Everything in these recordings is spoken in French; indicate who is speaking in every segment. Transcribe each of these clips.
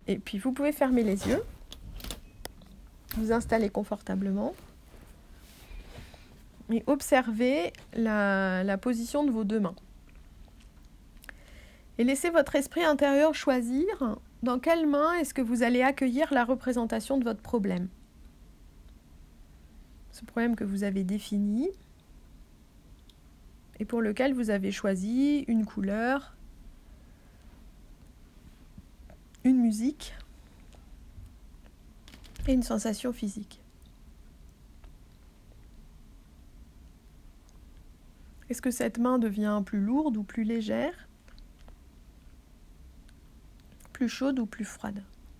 Speaker 1: Et puis vous pouvez fermer les yeux, vous installer confortablement et observer la position de vos deux mains. Et laissez votre esprit intérieur choisir dans quelle main est-ce que vous allez accueillir la représentation de votre problème. Ce problème que vous avez défini et pour lequel vous avez choisi une couleur, une musique et une sensation physique. Est-ce que cette main devient plus lourde ou plus légère, plus chaude ou plus froide?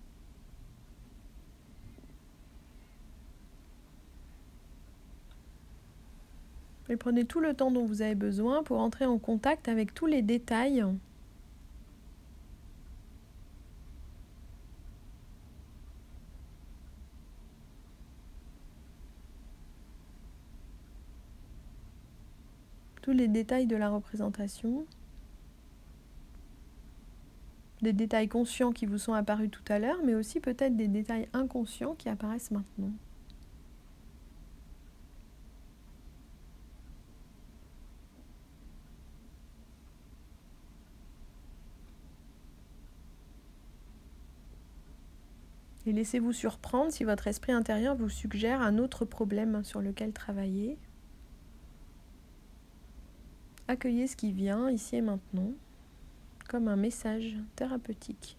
Speaker 1: Et prenez tout le temps dont vous avez besoin pour entrer en contact avec tous les détails de la représentation, des détails conscients qui vous sont apparus tout à l'heure, mais aussi peut-être des détails inconscients qui apparaissent maintenant. Et laissez-vous surprendre si votre esprit intérieur vous suggère un autre problème sur lequel travailler. Accueillez ce qui vient ici et maintenant comme un message thérapeutique.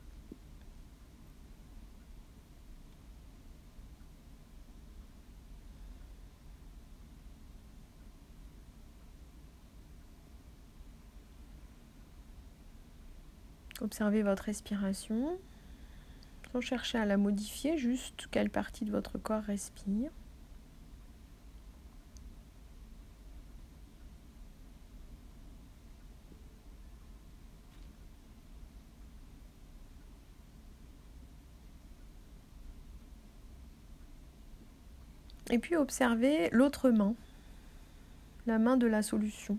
Speaker 1: Observez votre respiration sans chercher à la modifier, juste quelle partie de votre corps respire. Et puis observez l'autre main, la main de la solution.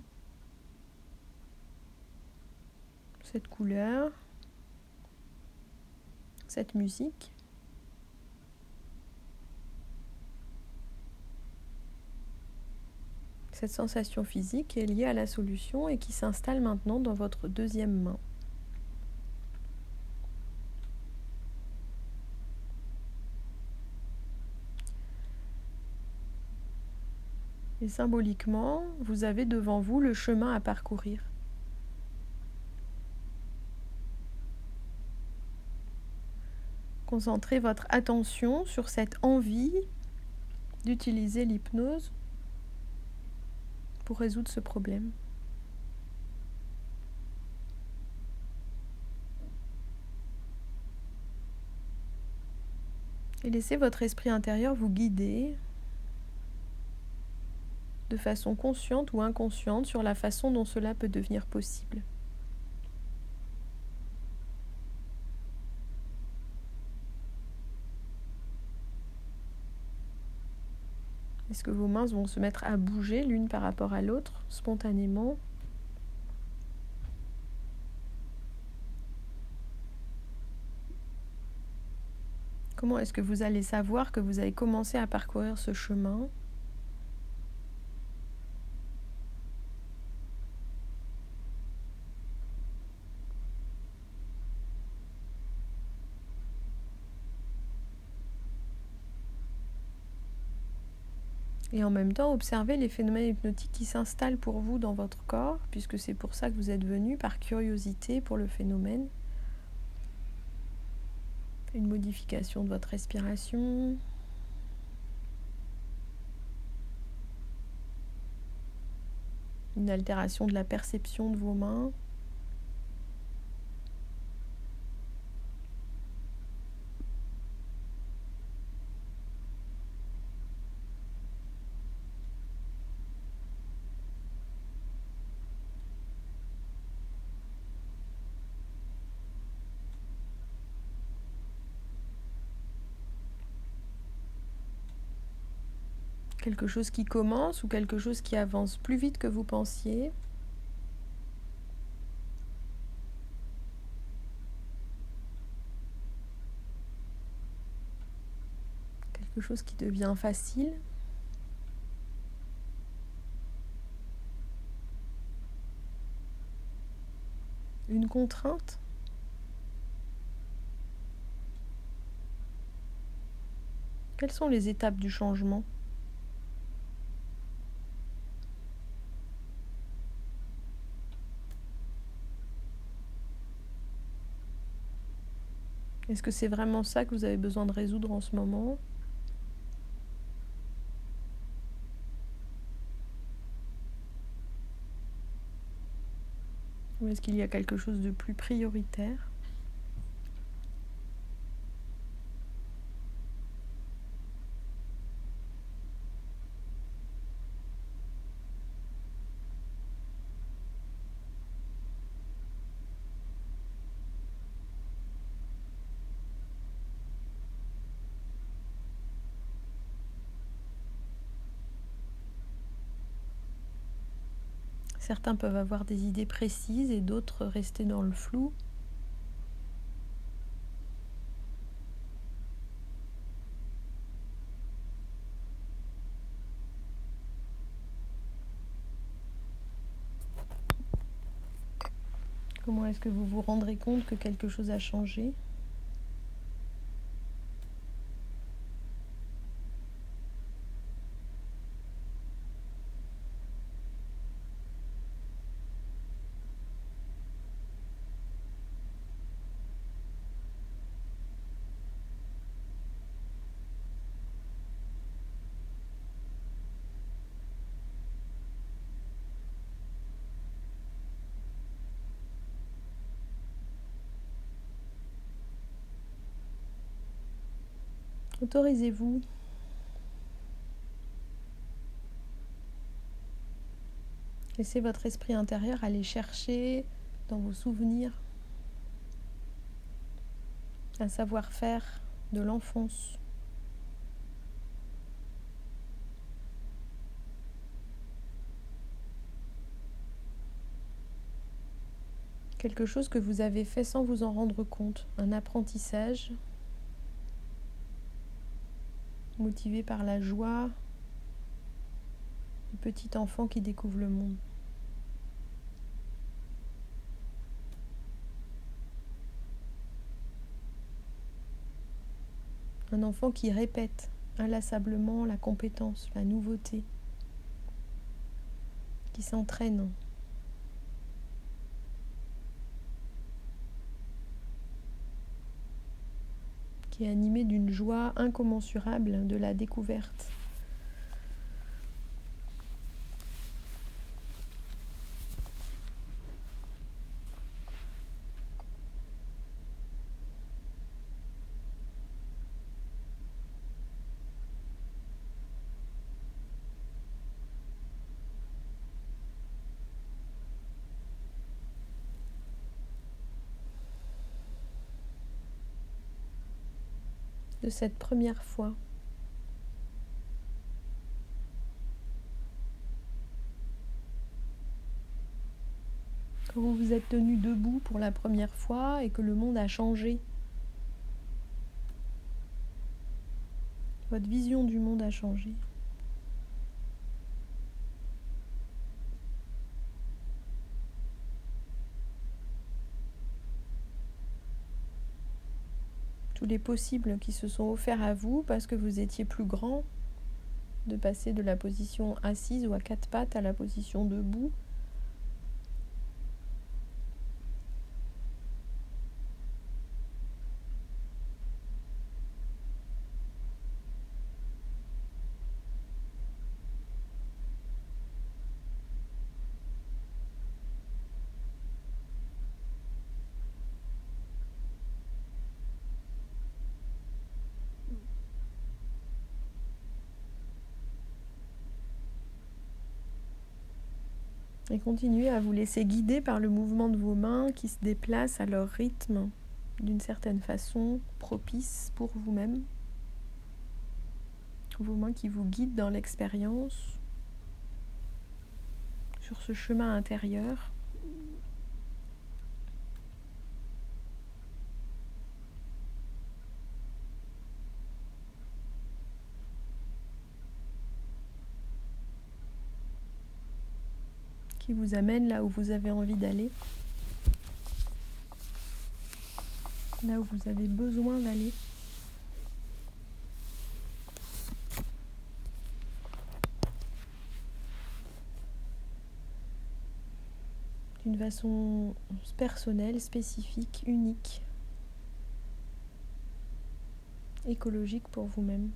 Speaker 1: Cette couleur, cette musique. Cette sensation physique qui est liée à la solution et qui s'installe maintenant dans votre deuxième main. Et symboliquement, vous avez devant vous le chemin à parcourir. Concentrez votre attention sur cette envie d'utiliser l'hypnose pour résoudre ce problème. Et laissez votre esprit intérieur vous guider de façon consciente ou inconsciente sur la façon dont cela peut devenir possible. Est-ce que vos mains vont se mettre à bouger l'une par rapport à l'autre, spontanément ? Comment est-ce que vous allez savoir que vous avez commencé à parcourir ce chemin ? Et en même temps, observez les phénomènes hypnotiques qui s'installent pour vous dans votre corps, puisque c'est pour ça que vous êtes venu, par curiosité pour le phénomène. Une modification de votre respiration. Une altération de la perception de vos mains. Quelque chose qui commence ou quelque chose qui avance plus vite que vous pensiez. quelque chose qui devient facile. Une contrainte. Quelles sont les étapes du changement ? Est-ce que c'est vraiment ça que vous avez besoin de résoudre en ce moment ? Ou est-ce qu'il y a quelque chose de plus prioritaire ? Certains peuvent avoir des idées précises et d'autres rester dans le flou. Comment est-ce que vous vous rendrez compte que quelque chose a changé ? Autorisez-vous laissez votre esprit intérieur aller chercher dans vos souvenirs un savoir-faire de l'enfance. Quelque chose que vous avez fait sans vous en rendre compte, un apprentissage motivé par la joie du petit enfant qui découvre le monde. Un enfant qui répète inlassablement la compétence, la nouveauté, qui s'entraîne. Qui est animé d'une joie incommensurable de la découverte. De cette première fois. Quand vous vous êtes tenu debout pour la première fois et que le monde a changé. Votre vision du monde a changé. Tous les possibles qui se sont offerts à vous parce que vous étiez plus grand, de passer de la position assise ou à quatre pattes à la position debout. Et continuez à vous laisser guider par le mouvement de vos mains qui se déplacent à leur rythme, d'une certaine façon propice pour vous-même. Vos mains qui vous guident dans l'expérience, sur ce chemin intérieur. qui vous amène là où vous avez envie d'aller, là où vous avez besoin d'aller. D'une façon personnelle, spécifique, unique, écologique pour vous-même.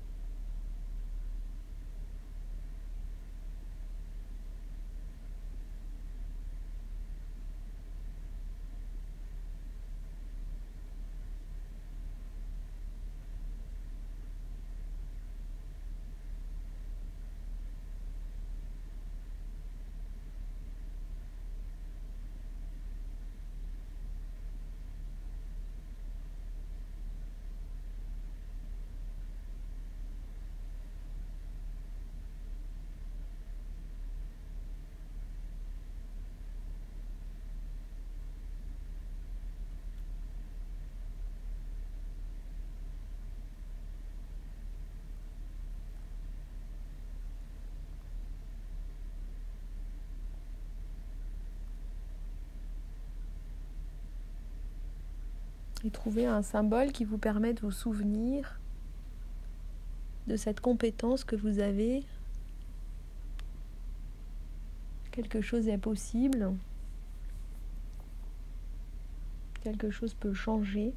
Speaker 1: Et trouvez un symbole qui vous permet de vous souvenir de cette compétence que vous avez. Quelque chose est possible. Quelque chose peut changer.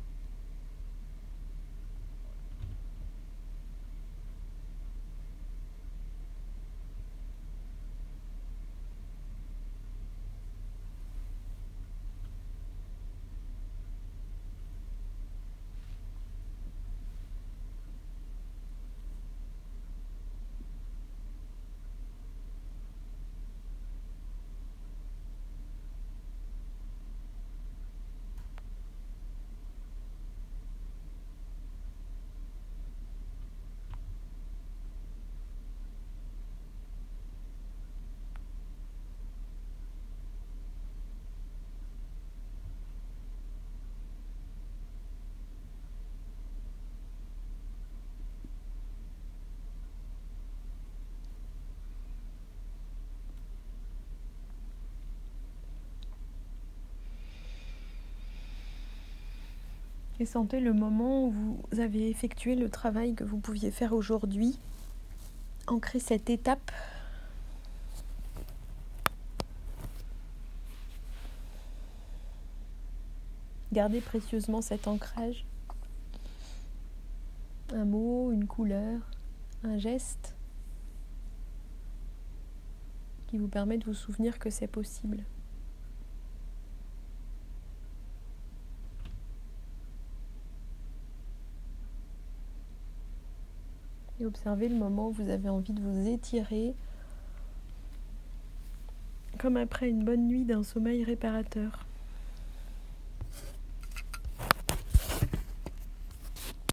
Speaker 1: Et sentez le moment où vous avez effectué le travail que vous pouviez faire aujourd'hui. Ancrez cette étape. Gardez précieusement cet ancrage. Un mot, une couleur, un geste qui vous permet de vous souvenir que c'est possible. Et observez le moment où vous avez envie de vous étirer, comme après une bonne nuit d'un sommeil réparateur.